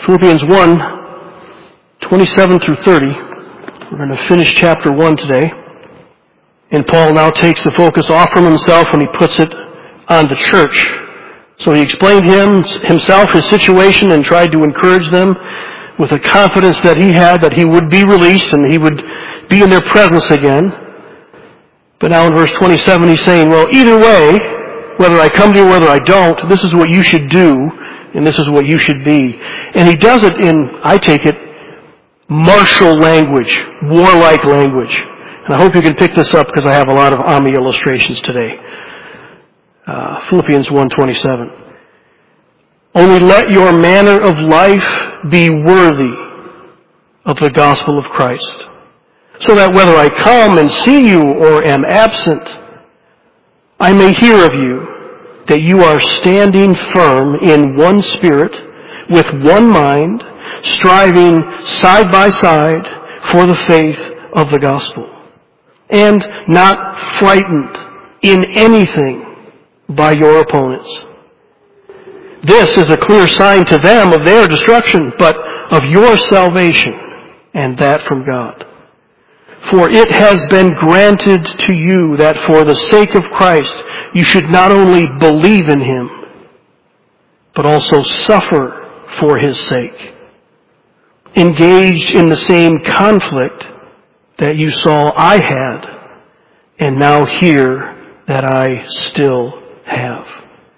Philippians 1, 27 through 30. We're going to finish chapter 1 today. And Paul now takes the focus off from himself and he puts it on the church. So he explained himself, his situation, and tried to encourage them with the confidence that he had that he would be released and he would be in their presence again. But now in verse 27 he's saying, well, either way, whether I come to you or whether I don't, this is what you should do and this is what you should be. And he does it in, I take it, martial language, warlike language. And I hope you can pick this up because I have a lot of army illustrations today. Philippians 1:27. Only let your manner of life be worthy of the gospel of Christ, so that whether I come and see you or am absent, I may hear of you that you are standing firm in one spirit, with one mind, striving side by side for the faith of the gospel, and not frightened in anything by your opponents. This is a clear sign to them of their destruction, but of your salvation, and that from God. For it has been granted to you that for the sake of Christ you should not only believe in Him, but also suffer for His sake, engaged in the same conflict that you saw I had, and now hear that I still have.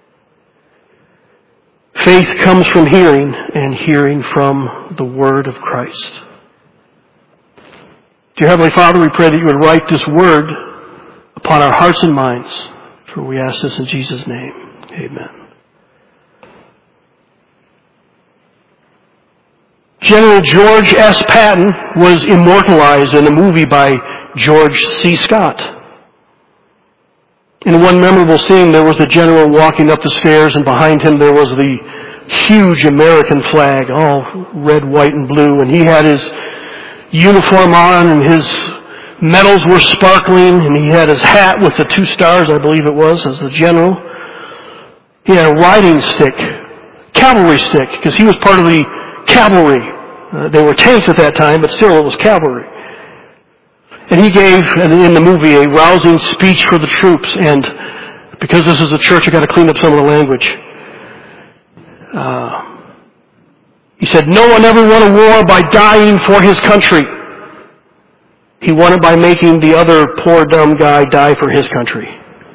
Faith comes from hearing, and hearing from the Word of Christ. Dear Heavenly Father, we pray that you would write this Word upon our hearts and minds, for we ask this in Jesus' name. Amen. General George S. Patton was immortalized in a movie by George C. Scott. In one memorable scene, there was the general walking up the stairs, and behind him there was the huge American flag, all red, white, and blue, and he had his uniform on, and his medals were sparkling, and he had his hat with the 2 stars, I believe it was, as the general. He had a riding stick, cavalry stick, because he was part of the cavalry. They were tanks at that time, but still it was cavalry. And he gave, in the movie, a rousing speech for the troops. And because this is a church, I've got to clean up some of the language. He said, no one ever won a war by dying for his country. He won it by making the other poor dumb guy die for his country.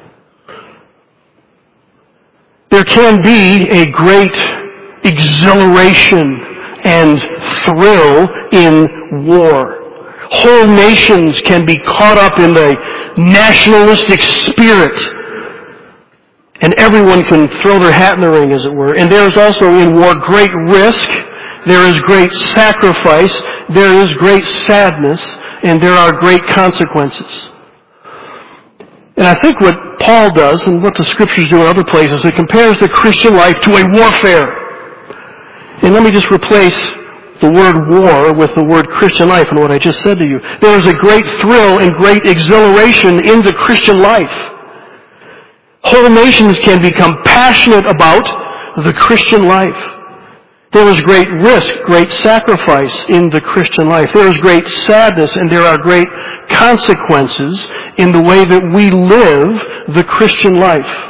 There can be a great exhilaration and thrill in war. Whole nations can be caught up in the nationalistic spirit, and everyone can throw their hat in the ring, as it were. And there is also in war great risk, there is great sacrifice, there is great sadness, and there are great consequences. And I think what Paul does, and what the Scriptures do in other places, it compares the Christian life to a warfare. And let me just replace the word war with the word Christian life and what I just said to you. There is a great thrill and great exhilaration in the Christian life. Whole nations can become passionate about the Christian life. There is great risk, great sacrifice in the Christian life. There is great sadness, and there are great consequences in the way that we live the Christian life.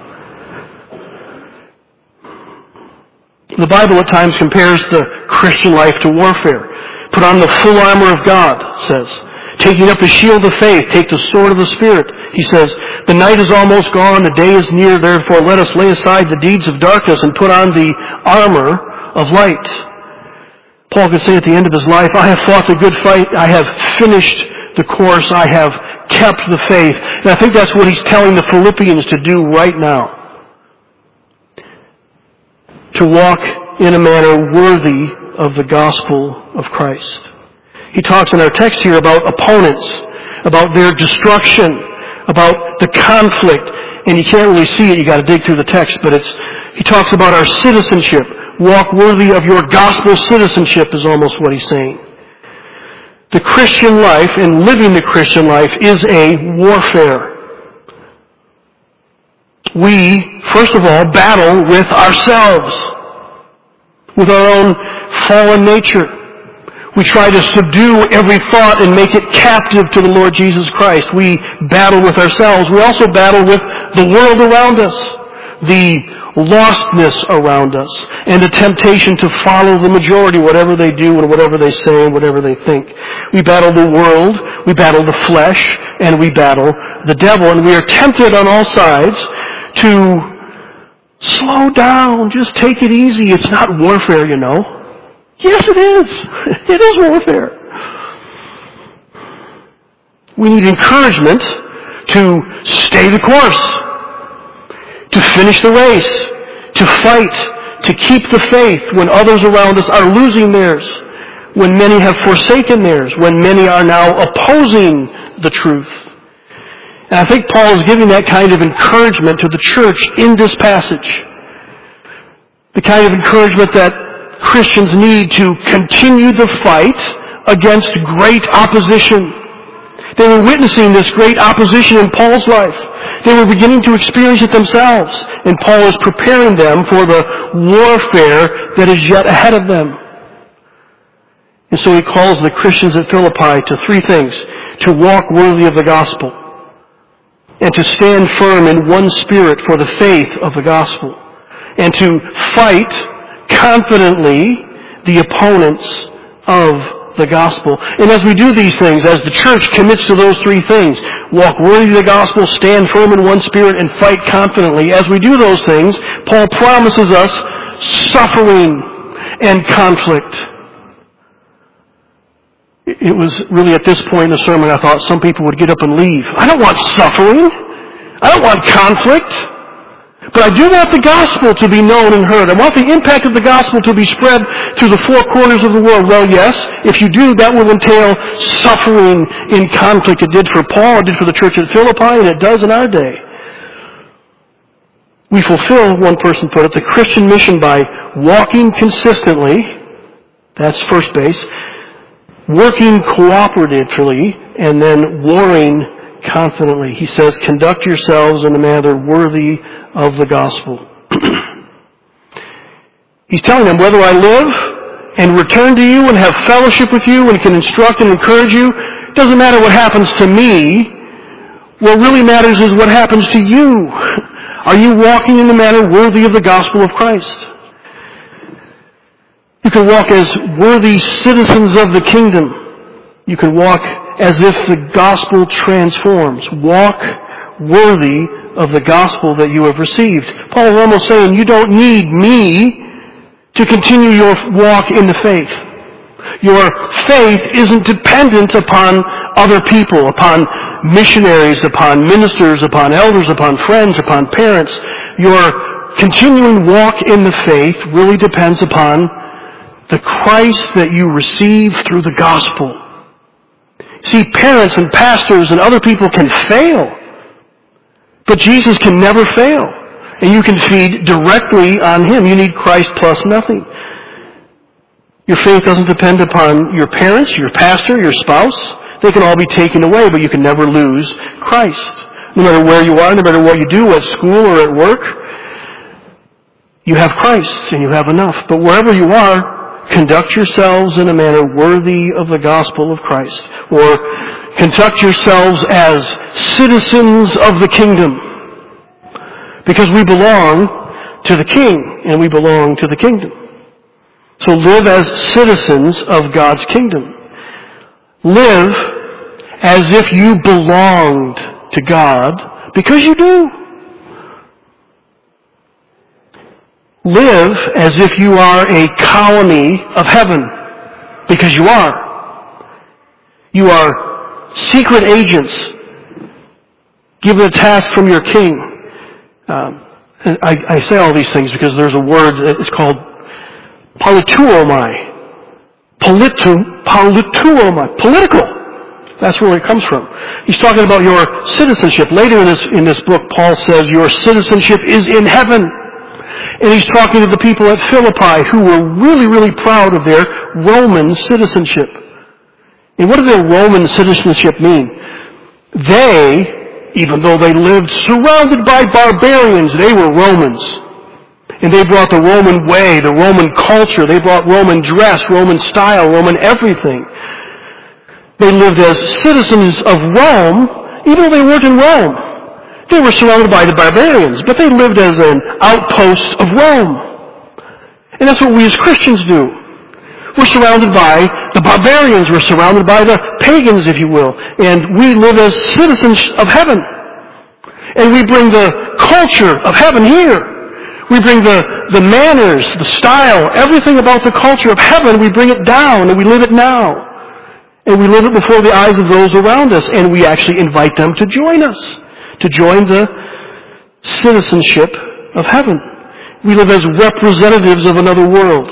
The Bible at times compares the Christian life to warfare. Put on the full armor of God, says. Taking up the shield of faith, take the sword of the Spirit. He says, the night is almost gone, the day is near, therefore let us lay aside the deeds of darkness and put on the armor of light. Paul could say at the end of his life, I have fought the good fight, I have finished the course, I have kept the faith. And I think that's what he's telling the Philippians to do right now. To walk in a manner worthy of the gospel of Christ. He talks in our text here about opponents, about their destruction, about the conflict, and you can't really see it, you got to dig through the text, but he talks about our citizenship. Walk worthy of your gospel citizenship is almost what he's saying. The Christian life and living the Christian life is a warfare. We, first of all, battle with ourselves. with our own fallen nature. We try to subdue every thought and make it captive to the Lord Jesus Christ. We battle with ourselves. We also battle with the world around us, the lostness around us, and the temptation to follow the majority, whatever they do and whatever they say and whatever they think. We battle the world, we battle the flesh, and we battle the devil. And we are tempted on all sides to slow down, just take it easy. It's not warfare, you know. Yes, it is. It is warfare. We need encouragement to stay the course, to finish the race, to fight, to keep the faith when others around us are losing theirs, when many have forsaken theirs, when many are now opposing the truth. And I think Paul is giving that kind of encouragement to the church in this passage. The kind of encouragement that Christians need to continue the fight against great opposition. They were witnessing this great opposition in Paul's life. They were beginning to experience it themselves, and Paul is preparing them for the warfare that is yet ahead of them. And so he calls the Christians at Philippi to three things: to walk worthy of the gospel, and to stand firm in one spirit for the faith of the gospel, and to fight confidently the opponents of the gospel. And as we do these things, as the church commits to those three things, walk worthy of the gospel, stand firm in one spirit, and fight confidently, as we do those things, Paul promises us suffering and conflict. It was really at this point in the sermon I thought some people would get up and leave. I don't want suffering. I don't want conflict. But I do want the gospel to be known and heard. I want the impact of the gospel to be spread through the four corners of the world. Well, yes, if you do, that will entail suffering in conflict. It did for Paul, it did for the church at Philippi, and it does in our day. We fulfill, one person put it, the Christian mission by walking consistently, that's first base, working cooperatively, and then warring confidently. He says, conduct yourselves in a manner worthy of the gospel. He's telling them, whether I live and return to you and have fellowship with you and can instruct and encourage you, it doesn't matter what happens to me. What really matters is what happens to you. Are you walking in a manner worthy of the gospel of Christ? You can walk as worthy citizens of the kingdom. You can walk as if the gospel transforms. Walk worthy of the gospel that you have received. Paul is almost saying, you don't need me to continue your walk in the faith. Your faith isn't dependent upon other people, upon missionaries, upon ministers, upon elders, upon friends, upon parents. Your continuing walk in the faith really depends upon the Christ that you receive through the gospel. See, parents and pastors and other people can fail, but Jesus can never fail. And you can feed directly on Him. You need Christ plus nothing. Your faith doesn't depend upon your parents, your pastor, your spouse. They can all be taken away, but you can never lose Christ. No matter where you are, no matter what you do, at school or at work, you have Christ and you have enough. But wherever you are, conduct yourselves in a manner worthy of the gospel of Christ. Or conduct yourselves as citizens of the kingdom. Because we belong to the King, and we belong to the kingdom. So live as citizens of God's kingdom. Live as if you belonged to God, because you do. Live as if you are a colony of heaven, because you are. You are secret agents given a task from your king. I say all these things because there's a word, it's called politeuomai. Politeuomai. Political. That's where it comes from. He's talking about your citizenship. Later in this book, Paul says your citizenship is in heaven. And he's talking to the people at Philippi who were really, really proud of their Roman citizenship. And what does their Roman citizenship mean? They, even though they lived surrounded by barbarians, they were Romans. And they brought the Roman way, the Roman culture. They brought Roman dress, Roman style, Roman everything. They lived as citizens of Rome, even though they weren't in Rome. They were surrounded by the barbarians, but they lived as an outpost of Rome. And that's what we as Christians do. We're surrounded by the barbarians. We're surrounded by the pagans, if you will. And we live as citizens of heaven. And we bring the culture of heaven here. We bring the manners, the style, everything about the culture of heaven, we bring it down and we live it now. And we live it before the eyes of those around us. And we actually invite them to join us, to join the citizenship of heaven. We live as representatives of another world.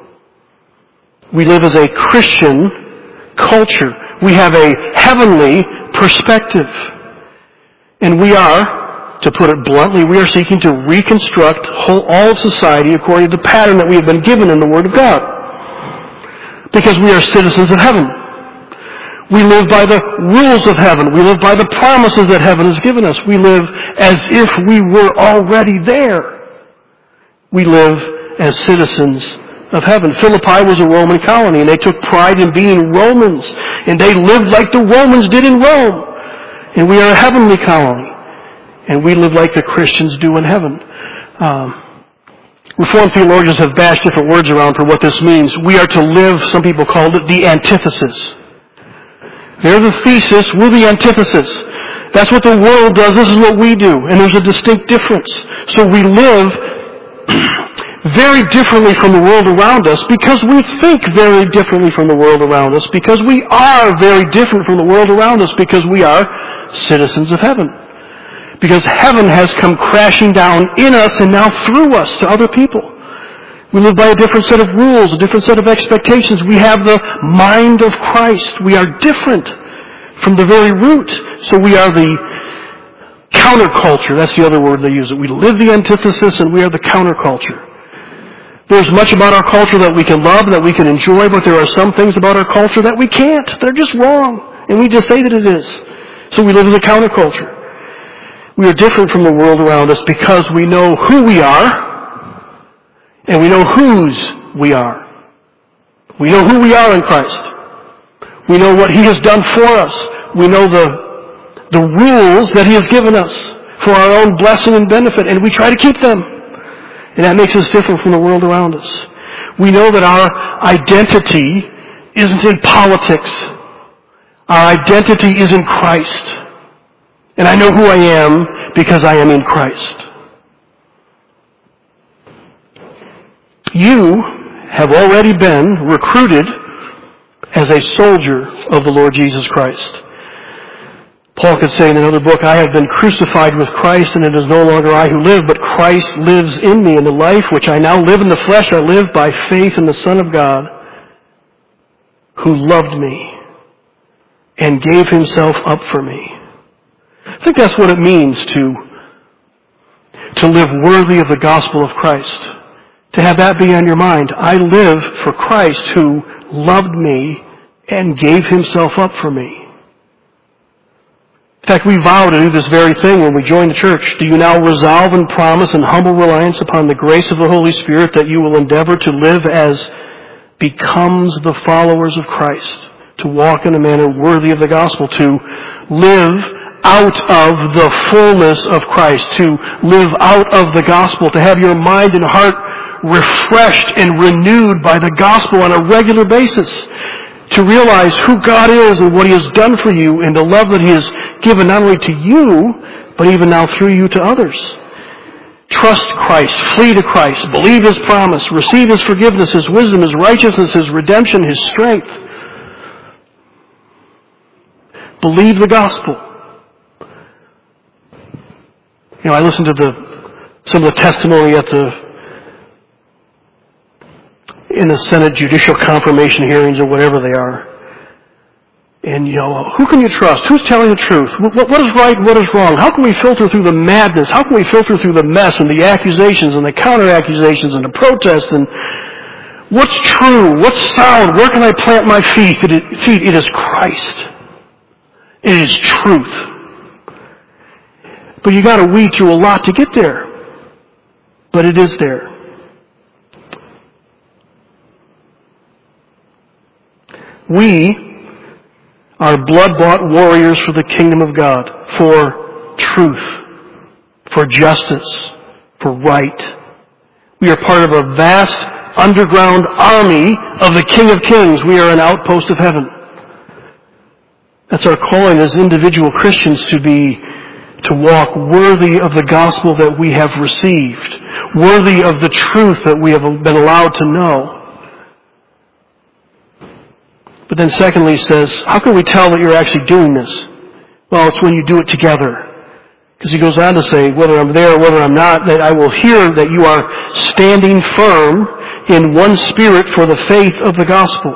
We live as a Christian culture. We have a heavenly perspective. And we are, to put it bluntly, we are seeking to reconstruct all of society according to the pattern that we have been given in the Word of God. Because we are citizens of heaven. We live by the rules of heaven. We live by the promises that heaven has given us. We live as if we were already there. We live as citizens of heaven. Philippi was a Roman colony, and they took pride in being Romans. And they lived like the Romans did in Rome. And we are a heavenly colony. And we live like the Christians do in heaven. Reformed theologians have bashed different words around for what this means. We are to live, some people called it, the antithesis. They're the thesis, we're the antithesis. That's what the world does, this is what we do. And there's a distinct difference. So we live very differently from the world around us because we think very differently from the world around us, because we are very different from the world around us, because we are citizens of heaven. Because heaven has come crashing down in us and now through us to other people. We live by a different set of rules, a different set of expectations. We have the mind of Christ. We are different from the very root. So we are the counterculture. That's the other word they use. We live the antithesis and we are the counterculture. There's much about our culture that we can love, that we can enjoy, but there are some things about our culture that we can't. They're just wrong. And we just say that it is. So we live as a counterculture. We are different from the world around us because we know who we are and we know whose we are. We know who we are in Christ. We know what He has done for us. We know the rules that He has given us for our own blessing and benefit, and we try to keep them. And that makes us different from the world around us. We know that our identity isn't in politics. Our identity is in Christ. And I know who I am because I am in Christ. You have already been recruited as a soldier of the Lord Jesus Christ. Paul could say in another book, I have been crucified with Christ, and it is no longer I who live, but Christ lives in me. And the life which I now live in the flesh, I live by faith in the Son of God, who loved me and gave Himself up for me. I think that's what it means to live worthy of the gospel of Christ. To have that be on your mind. I live for Christ who loved me and gave Himself up for me. In fact, we vow to do this very thing when we join the church. Do you now resolve and promise in humble reliance upon the grace of the Holy Spirit that you will endeavor to live as becomes the followers of Christ, to walk in a manner worthy of the gospel, to live out of the fullness of Christ, to live out of the gospel, to have your mind and heart refreshed and renewed by the gospel on a regular basis, to realize who God is and what He has done for you, and the love that He has given not only to you, but even now through you to others. Trust Christ, flee to Christ, believe His promise, receive His forgiveness, His wisdom, His righteousness, His redemption, His strength. Believe the gospel. You know, I listened to some of the testimony in the Senate judicial confirmation hearings or whatever they are. And, you know, who can you trust? Who's telling the truth? What is right and what is wrong? How can we filter through the madness? How can we filter through the mess and the accusations and the counter-accusations and the protests? And what's true? What's sound? Where can I plant my feet? It is Christ. It is truth. But you got to weed through a lot to get there. but it is there. We are blood-bought warriors for the kingdom of God, for truth, for justice, for right. We are part of a vast underground army of the King of Kings. We are an outpost of heaven. That's our calling as individual Christians, to walk worthy of the gospel that we have received, worthy of the truth that we have been allowed to know. But then secondly, he says, how can we tell that you're actually doing this? Well, it's when you do it together. Because he goes on to say, whether I'm there or whether I'm not, that I will hear that you are standing firm in one spirit for the faith of the gospel.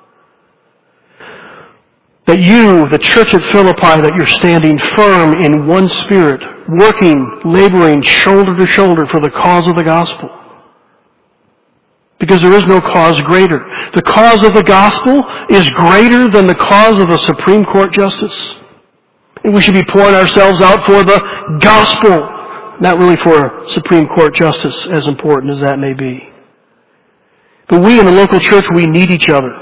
That you, the church at Philippi, that you're standing firm in one spirit, working, laboring shoulder to shoulder for the cause of the gospel. Because there is no cause greater. The cause of the gospel is greater than the cause of a Supreme Court justice. And we should be pouring ourselves out for the gospel, not really for a Supreme Court justice, as important as that may be. But we in the local church, we need each other.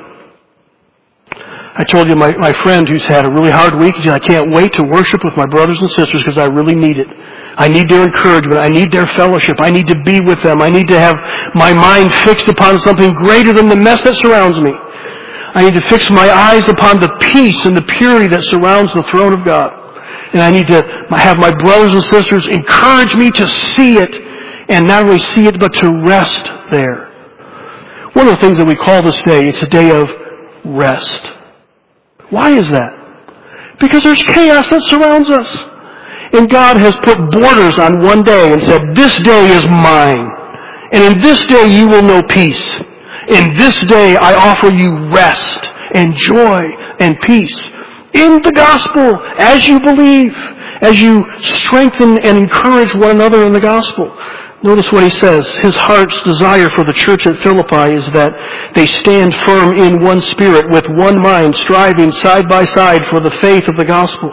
I told you my friend who's had a really hard week, he said, I can't wait to worship with my brothers and sisters because I really need it. I need their encouragement. I need their fellowship. I need to be with them. I need to have my mind fixed upon something greater than the mess that surrounds me. I need to fix my eyes upon the peace and the purity that surrounds the throne of God. And I need to have my brothers and sisters encourage me to see it, and not only see it, but to rest there. One of the things that we call this day, it's a day of rest. Why is that? Because there's chaos that surrounds us. And God has put borders on one day and said, this day is mine. And in this day you will know peace. In this day I offer you rest and joy and peace. In the gospel, as you believe, as you strengthen and encourage one another in the gospel. Notice what he says. His heart's desire for the church at Philippi is that they stand firm in one spirit, with one mind, striving side by side for the faith of the gospel.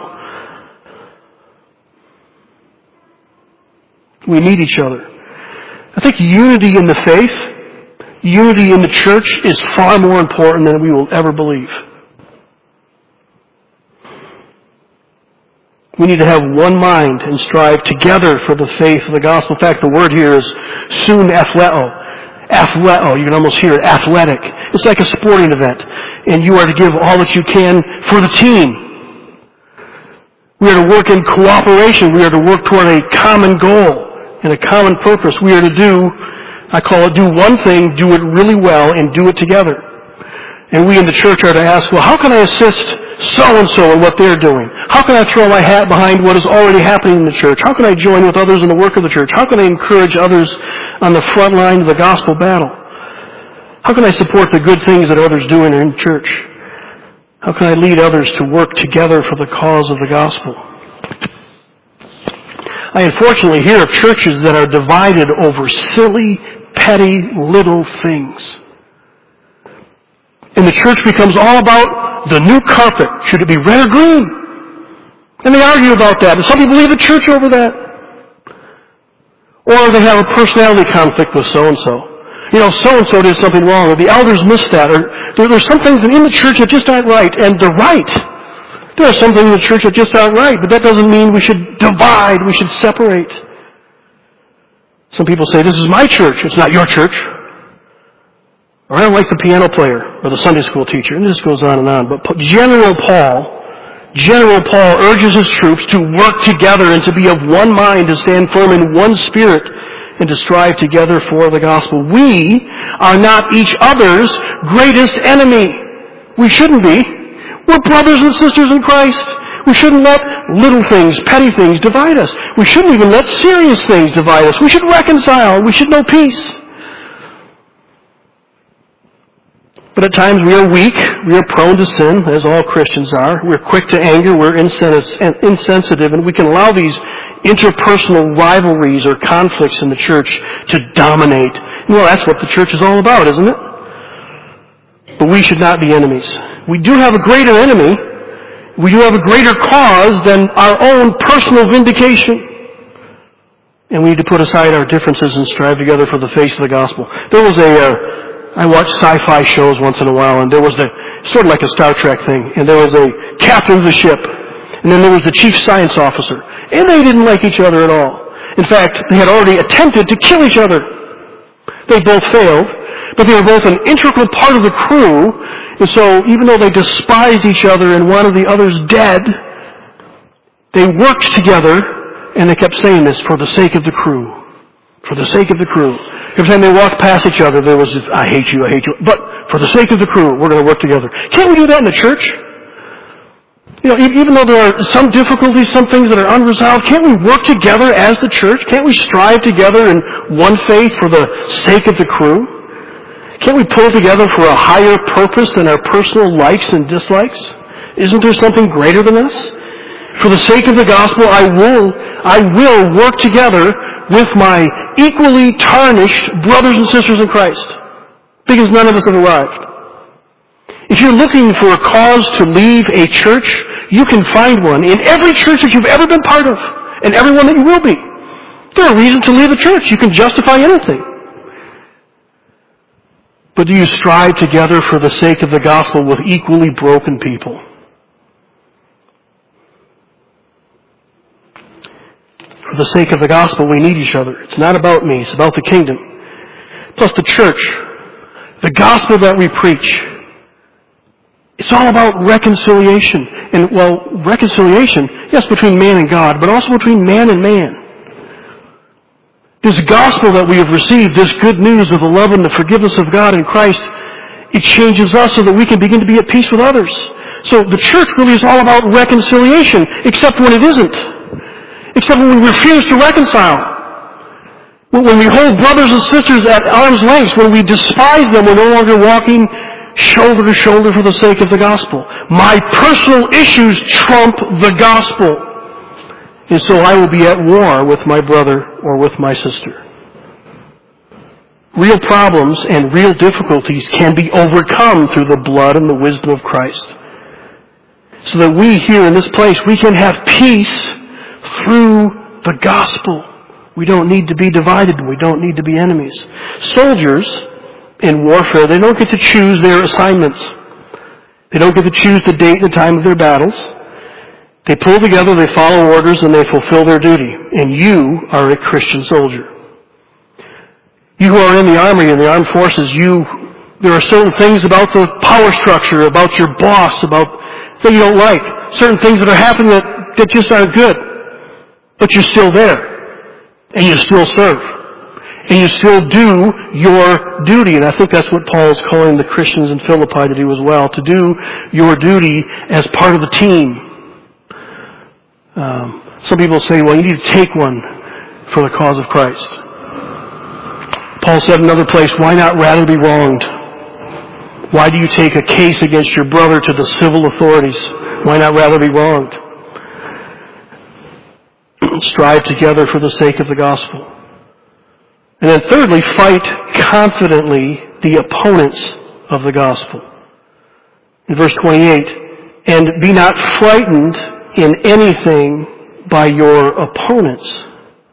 We need each other. I think unity in the faith, unity in the church is far more important than we will ever believe. We need to have one mind and strive together for the faith of the gospel. In fact, the word here is soon athleo. Athleo, you can almost hear it, athletic. It's like a sporting event. And you are to give all that you can for the team. We are to work in cooperation. We are to work toward a common goal and a common purpose. We are to do, I call it, do one thing, do it really well, and do it together. And we in the church are to ask, well, how can I assist so-and-so in what they're doing? How can I throw my hat behind what is already happening in the church? How can I join with others in the work of the church? How can I encourage others on the front line of the gospel battle? How can I support the good things that others do in church? How can I lead others to work together for the cause of the gospel? I unfortunately hear of churches that are divided over silly, petty, little things. And the church becomes all about the new carpet. Should it be red or green? And they argue about that. And some people leave the church over that. Or they have a personality conflict with so-and-so. You know, so-and-so did something wrong, or the elders missed that, or there's some things in the church that just aren't right, and they're right. There are some things in the church that just aren't right, but that doesn't mean we should divide, we should separate. Some people say, this is my church, it's not your church. Or I don't like the piano player, or the Sunday school teacher, and this goes on and on. But General Paul urges his troops to work together and to be of one mind, to stand firm in one spirit, and to strive together for the gospel. We are not each other's greatest enemy. We shouldn't be. We're brothers and sisters in Christ. We shouldn't let little things, petty things divide us. We shouldn't even let serious things divide us. We should reconcile. We should know peace. But at times we are weak, we are prone to sin, as all Christians are. We're quick to anger, we're insensitive, and we can allow these interpersonal rivalries or conflicts in the church to dominate. Well, that's what the church is all about, isn't it? But we should not be enemies. We do have a greater enemy. We do have a greater cause than our own personal vindication. And we need to put aside our differences and strive together for the face of the gospel. There was I watch sci-fi shows once in a while, and there was sort of like a Star Trek thing, and there was a captain of the ship, and then there was the chief science officer, and they didn't like each other at all. In fact, they had already attempted to kill each other. They both failed, but they were both an integral part of the crew, and so even though they despised each other and wanted the others dead, they worked together, and they kept saying this, for the sake of the crew. For the sake of the crew. Every time they walked past each other, there was this, I hate you, but for the sake of the crew, we're going to work together. Can't we do that in the church? Even though there are some difficulties, some things that are unresolved, can't we work together as the church? Can't we strive together in one faith for the sake of the crew? Can't we pull together for a higher purpose than our personal likes and dislikes? Isn't there something greater than us? For the sake of the gospel, I will work together with my equally tarnished brothers and sisters in Christ, because none of us have arrived. If you're looking for a cause to leave a church, you can find one in every church that you've ever been part of, and every one that you will be. There are reasons to leave a church. You can justify anything. But do you strive together for the sake of the gospel with equally broken people? For the sake of the gospel, we need each other. It's not about me. It's about the kingdom. Plus the church, the gospel that we preach, it's all about reconciliation. And, reconciliation, yes, between man and God, but also between man and man. This gospel that we have received, this good news of the love and the forgiveness of God in Christ, it changes us so that we can begin to be at peace with others. So the church really is all about reconciliation, except when it isn't. Except when we refuse to reconcile. When we hold brothers and sisters at arm's length, when we despise them, we're no longer walking shoulder to shoulder for the sake of the gospel. My personal issues trump the gospel. And so I will be at war with my brother or with my sister. Real problems and real difficulties can be overcome through the blood and the wisdom of Christ. So that we here in this place, we can have peace through the gospel. We don't need to be divided. We don't need to be enemies. Soldiers in warfare, they don't get to choose their assignments. They don't get to choose the date and the time of their battles. They pull together, they follow orders, and they fulfill their duty. And you are a Christian soldier. You who are in the army and the armed forces, there are certain things about the power structure, about your boss, that you don't like. Certain things that are happening that just aren't good. But you're still there. And you still serve. And you still do your duty. And I think that's what Paul is calling the Christians in Philippi to do as well. To do your duty as part of the team. Some people say, well, you need to take one for the cause of Christ. Paul said in another place, why not rather be wronged? Why do you take a case against your brother to the civil authorities? Why not rather be wronged? Strive together for the sake of the gospel. And then thirdly, fight confidently the opponents of the gospel. In verse 28, and be not frightened in anything by your opponents.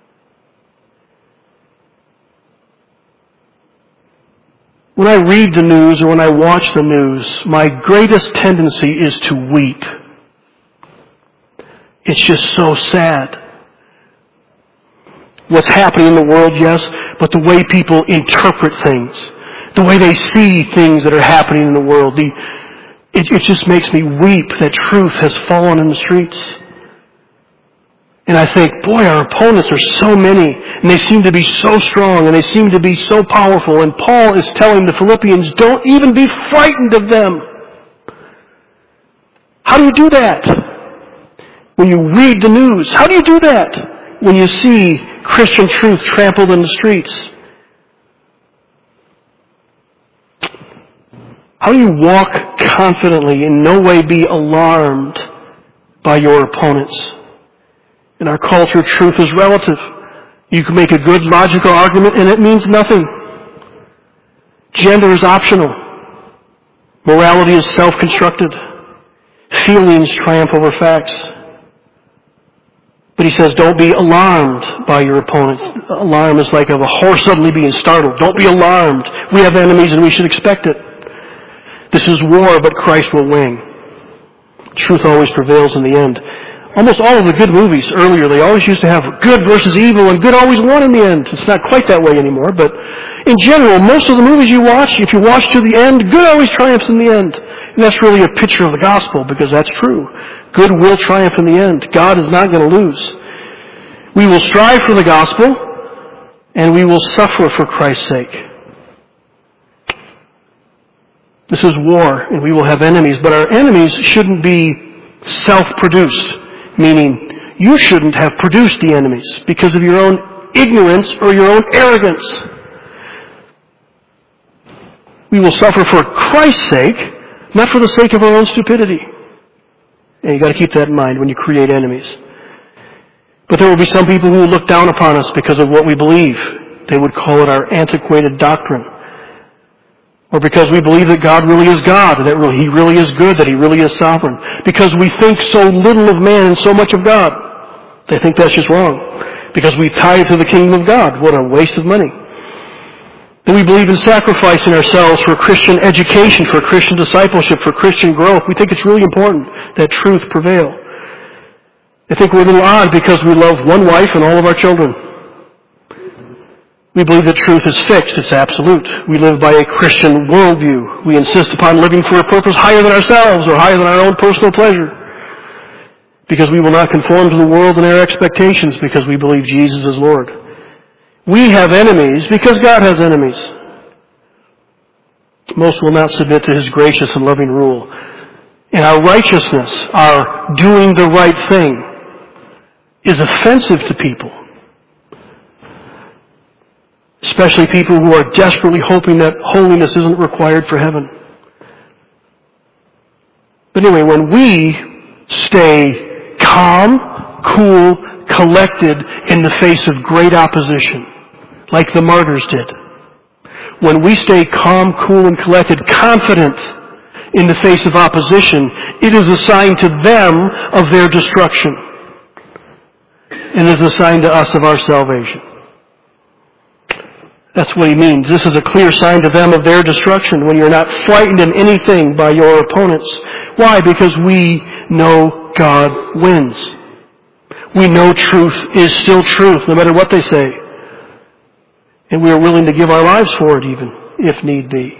When I read the news or when I watch the news, my greatest tendency is to weep. It's just so sad. What's happening in the world, yes, but the way people interpret things, the way they see things that are happening in the world, it just makes me weep that truth has fallen in the streets. And I think, boy, our opponents are so many, and they seem to be so strong, and they seem to be so powerful. And Paul is telling the Philippians, don't even be frightened of them. How do you do that? When you read the news, how do you do that? When you see Christian truth trampled in the streets? How do you walk confidently, in no way be alarmed by your opponents? In our culture, truth is relative. You can make a good logical argument and it means nothing. Gender is optional. Morality is self-constructed. Feelings triumph over facts. But he says, don't be alarmed by your opponents. Alarm is like of a horse suddenly being startled. Don't be alarmed. We have enemies and we should expect it. This is war, but Christ will win. Truth always prevails in the end. Almost all of the good movies earlier, they always used to have good versus evil, and good always won in the end. It's not quite that way anymore, but in general, most of the movies you watch, if you watch to the end, good always triumphs in the end. And that's really a picture of the gospel, because that's true. Good will triumph in the end. God is not going to lose. We will strive for the gospel, and we will suffer for Christ's sake. This is war, and we will have enemies, but our enemies shouldn't be self-produced, meaning you shouldn't have produced the enemies because of your own ignorance or your own arrogance. We will suffer for Christ's sake, not for the sake of our own stupidity. And you've got to keep that in mind when you create enemies. But there will be some people who will look down upon us because of what we believe. They would call it our antiquated doctrine. Or because we believe that God really is God, that He really is good, that He really is sovereign. Because we think so little of man and so much of God. They think that's just wrong. Because we tithe to the kingdom of God. What a waste of money. And we believe in sacrificing ourselves for Christian education, for Christian discipleship, for Christian growth. We think it's really important that truth prevail. I think we're a little odd because we love one wife and all of our children. We believe that truth is fixed, it's absolute. We live by a Christian worldview. We insist upon living for a purpose higher than ourselves or higher than our own personal pleasure. Because we will not conform to the world and their expectations because we believe Jesus is Lord. We have enemies because God has enemies. Most will not submit to His gracious and loving rule. And our righteousness, our doing the right thing, is offensive to people. Especially people who are desperately hoping that holiness isn't required for heaven. But anyway, when we stay calm, cool, collected in the face of great opposition, like the martyrs did, when we stay calm, cool, and collected, confident in the face of opposition, it is a sign to them of their destruction. And it is a sign to us of our salvation. That's what he means. This is a clear sign to them of their destruction when you're not frightened in anything by your opponents. Why? Because we know God wins. We know truth is still truth, no matter what they say. And we are willing to give our lives for it even, if need be.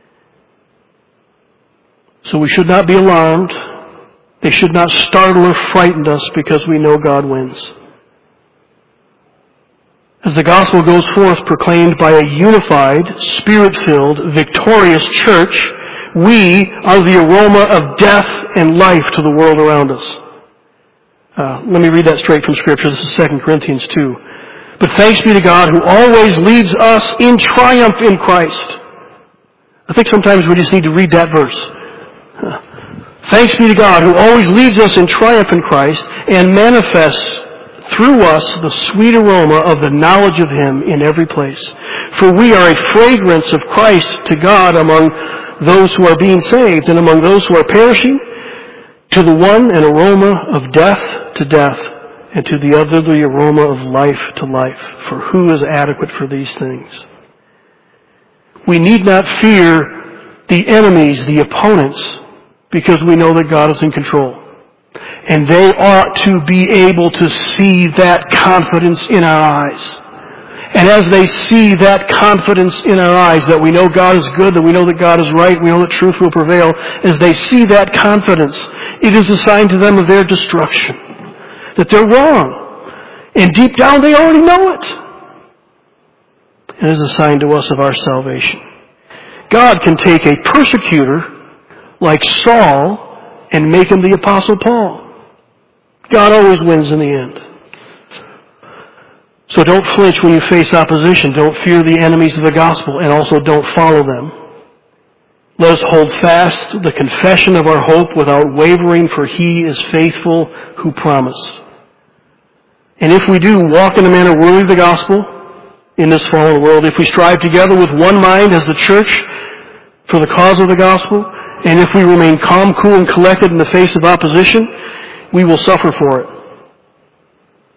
So we should not be alarmed. They should not startle or frighten us because we know God wins. As the gospel goes forth proclaimed by a unified, spirit-filled, victorious church, we are the aroma of death and life to the world around us. Let me read that straight from Scripture. This is 2 Corinthians 2. But thanks be to God who always leads us in triumph in Christ. I think sometimes we just need to read that verse. Thanks be to God who always leads us in triumph in Christ and manifests through us the sweet aroma of the knowledge of Him in every place. For we are a fragrance of Christ to God among those who are being saved and among those who are perishing. To the one an aroma of death to death, and to the other the aroma of life to life. For who is adequate for these things? We need not fear the enemies, the opponents, because we know that God is in control. And they ought to be able to see that confidence in our eyes. And as they see that confidence in our eyes, that we know God is good, that we know that God is right, we know that truth will prevail, as they see that confidence, it is a sign to them of their destruction. That they're wrong. And deep down they already know it. It is a sign to us of our salvation. God can take a persecutor like Saul and make him the Apostle Paul. God always wins in the end. So don't flinch when you face opposition. Don't fear the enemies of the gospel, and also don't follow them. Let us hold fast the confession of our hope without wavering, for He is faithful who promised. And if we do walk in a manner worthy of the gospel in this fallen world, if we strive together with one mind as the church for the cause of the gospel, and if we remain calm, cool, and collected in the face of opposition, we will suffer for it.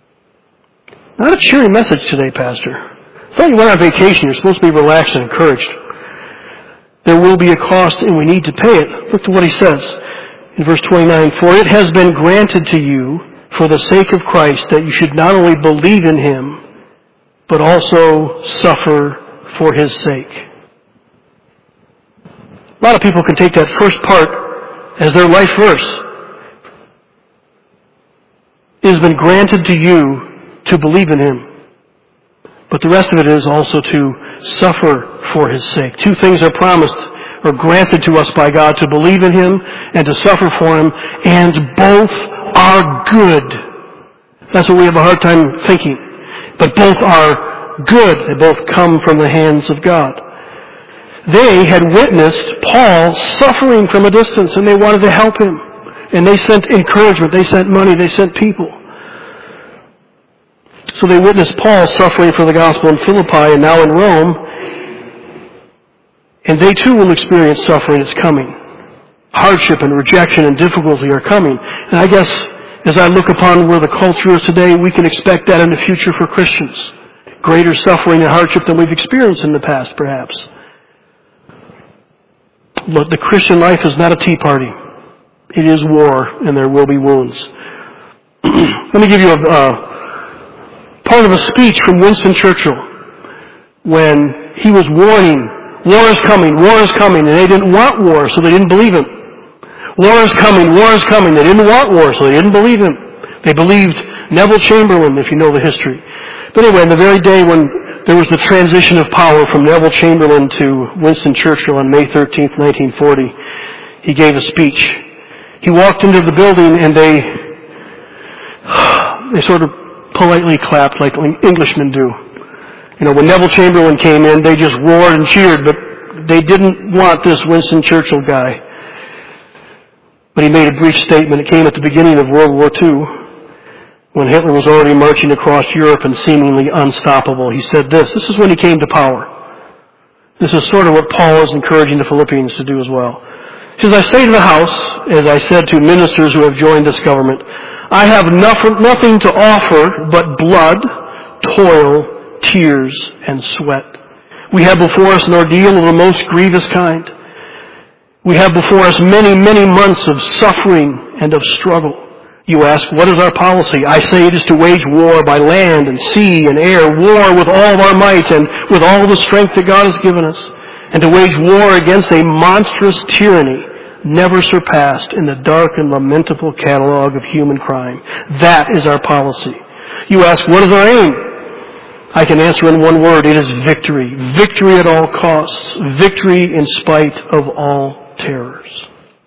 Not a cheery message today, Pastor. I thought you went on vacation. You're supposed to be relaxed and encouraged. There will be a cost, and we need to pay it. Look to what he says in verse 29. For it has been granted to you for the sake of Christ that you should not only believe in him, but also suffer for his sake. A lot of people can take that first part as their life verse. It has been granted to you to believe in him. But the rest of it is also to suffer for his sake. Two things are promised or granted to us by God, to believe in him and to suffer for him, and both are good. That's what we have a hard time thinking. But both are good. They both come from the hands of God. They had witnessed Paul suffering from a distance, and they wanted to help him. And they sent encouragement, they sent money, they sent people. So they witnessed Paul suffering for the gospel in Philippi and now in Rome. And they too will experience suffering. It's coming. Hardship and rejection and difficulty are coming. And I guess as I look upon where the culture is today, we can expect that in the future for Christians. Greater suffering and hardship than we've experienced in the past, perhaps. Look, the Christian life is not a tea party. It is war, and there will be wounds. Let me give you a part of a speech from Winston Churchill when he was warning, war is coming, and they didn't want war, so they didn't believe him. War is coming, they didn't want war, so they didn't believe him. They believed Neville Chamberlain, if you know the history. But anyway, on the very day when there was the transition of power from Neville Chamberlain to Winston Churchill on May 13th, 1940, he gave a speech. He walked into the building and they sort of politely clapped like Englishmen do. You know, when Neville Chamberlain came in, they just roared and cheered, but they didn't want this Winston Churchill guy. But he made a brief statement. It came at the beginning of World War II, when Hitler was already marching across Europe and seemingly unstoppable. He said this is when he came to power. This is sort of what Paul is encouraging the Philippians to do as well. He says, I say to the house, as I said to ministers who have joined this government, I have nothing to offer but blood, toil, tears, and sweat. We have before us an ordeal of the most grievous kind. We have before us many, many months of suffering and of struggle. You ask, what is our policy? I say it is to wage war by land and sea and air, war with all of our might and with all the strength that God has given us, and to wage war against a monstrous tyranny never surpassed in the dark and lamentable catalog of human crime. That is our policy. You ask, what is our aim? I can answer in one word. It is victory. Victory at all costs. Victory in spite of all terrors.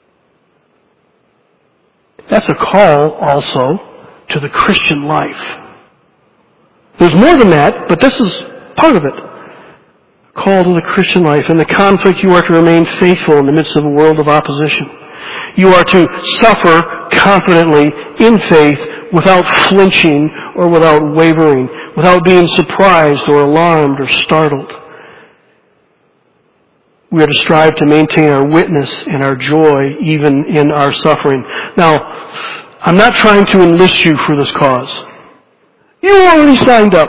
That's a call also to the Christian life. There's more than that, but this is part of it. Call to the Christian life. In the conflict, you are to remain faithful in the midst of a world of opposition. You are to suffer confidently in faith without flinching or without wavering, without being surprised or alarmed or startled. We are to strive to maintain our witness and our joy even in our suffering. Now, I'm not trying to enlist you for this cause. You already signed up.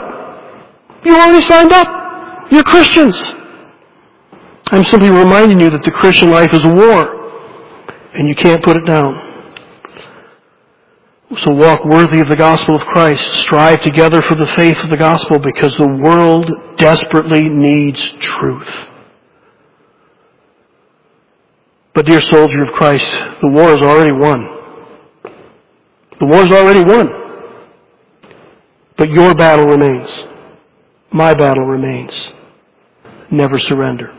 You're Christians. I'm simply reminding you that the Christian life is a war, and you can't put it down. So walk worthy of the gospel of Christ. Strive together for the faith of the gospel, because the world desperately needs truth. But dear soldier of Christ, the war is already won. The war is already won. But your battle remains. My battle remains. Never surrender.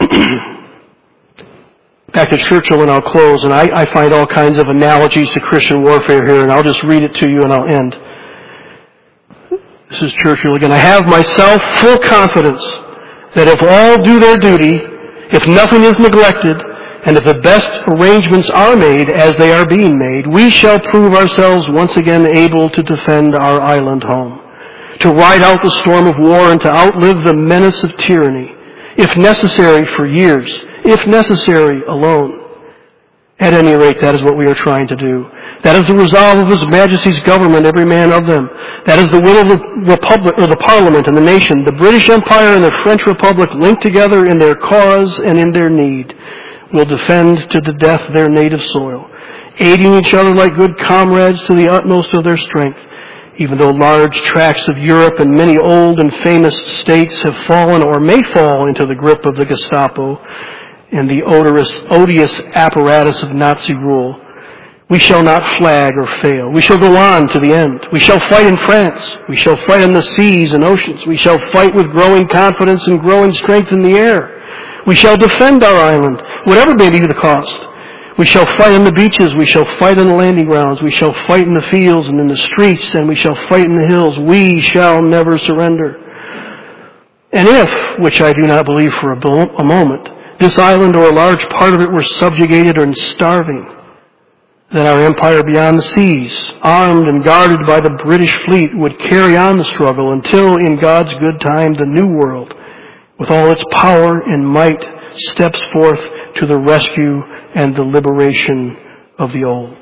Back to Churchill, and I'll close. And I find all kinds of analogies to Christian warfare here, and I'll just read it to you and I'll end. This is Churchill again. I have myself full confidence that if all do their duty, if nothing is neglected, and if the best arrangements are made as they are being made, we shall prove ourselves once again able to defend our island home, to ride out the storm of war and to outlive the menace of tyranny, if necessary for years, if necessary alone. At any rate, that is what we are trying to do. That is the resolve of His Majesty's government, every man of them. That is the will of the Republic, or the Parliament and the nation. The British Empire and the French Republic, linked together in their cause and in their need, will defend to the death their native soil, aiding each other like good comrades to the utmost of their strength. Even though large tracts of Europe and many old and famous states have fallen or may fall into the grip of the Gestapo and the odious apparatus of Nazi rule, we shall not flag or fail. We shall go on to the end. We shall fight in France. We shall fight on the seas and oceans. We shall fight with growing confidence and growing strength in the air. We shall defend our island, whatever may be the cost. We shall fight on the beaches. We shall fight on the landing grounds. We shall fight in the fields and in the streets, and we shall fight in the hills. We shall never surrender. And if, which I do not believe for a moment, this island or a large part of it were subjugated and starving, then our empire beyond the seas, armed and guarded by the British fleet, would carry on the struggle until, in God's good time, the New World, with all its power and might, steps forth to the rescue and the liberation of the old.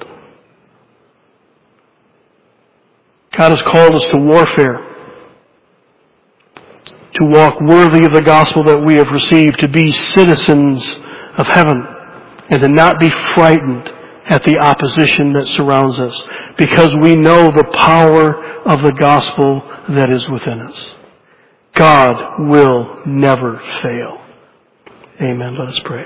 God has called us to warfare, to walk worthy of the gospel that we have received, to be citizens of heaven, and to not be frightened at the opposition that surrounds us, because we know the power of the gospel that is within us. God will never fail. Amen. Let us pray.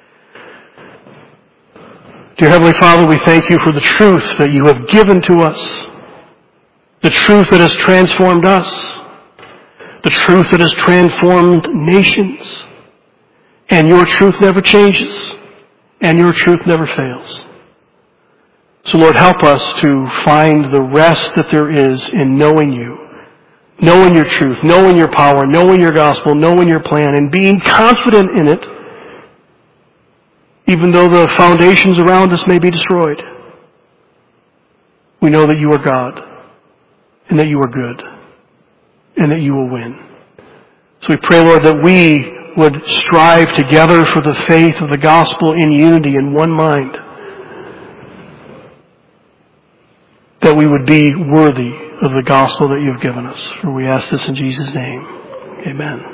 Dear Heavenly Father, we thank you for the truth that you have given to us, the truth that has transformed us, the truth that has transformed nations. And your truth never changes, and your truth never fails. So Lord, help us to find the rest that there is in knowing you, knowing your truth, knowing your power, knowing your gospel, knowing your plan, and being confident in it, even though the foundations around us may be destroyed. We know that you are God, and that you are good, and that you will win. So we pray, Lord, that we would strive together for the faith of the gospel in unity, in one mind, that we would be worthy of the gospel that you've given us. For we ask this in Jesus' name. Amen.